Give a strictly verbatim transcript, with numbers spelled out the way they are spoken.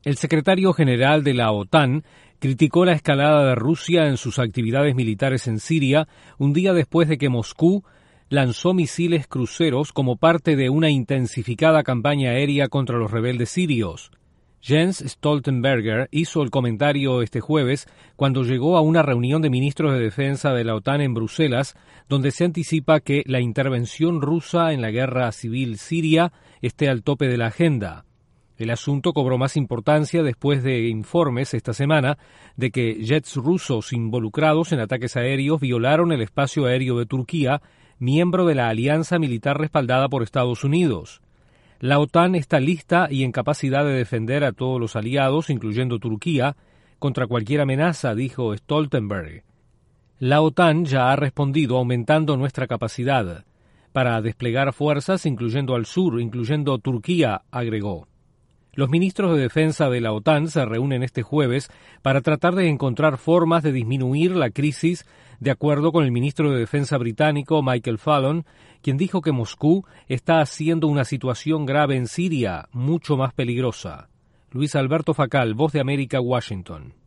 El secretario general de la OTAN criticó la escalada de Rusia en sus actividades militares en Siria un día después de que Moscú lanzó misiles cruceros como parte de una intensificada campaña aérea contra los rebeldes sirios. Jens Stoltenberg hizo el comentario este jueves cuando llegó a una reunión de ministros de defensa de la OTAN en Bruselas, donde se anticipa que la intervención rusa en la guerra civil siria esté al tope de la agenda. El asunto cobró más importancia después de informes esta semana de que jets rusos involucrados en ataques aéreos violaron el espacio aéreo de Turquía, miembro de la alianza militar respaldada por Estados Unidos. La OTAN está lista y en capacidad de defender a todos los aliados, incluyendo Turquía, contra cualquier amenaza, dijo Stoltenberg. La OTAN ya ha respondido aumentando nuestra capacidad para desplegar fuerzas, incluyendo al sur, incluyendo Turquía, agregó. Los ministros de defensa de la OTAN se reúnen este jueves para tratar de encontrar formas de disminuir la crisis, de acuerdo con el ministro de Defensa británico Michael Fallon, quien dijo que Moscú está haciendo una situación grave en Siria mucho más peligrosa. Luis Alberto Facal, Voz de América, Washington.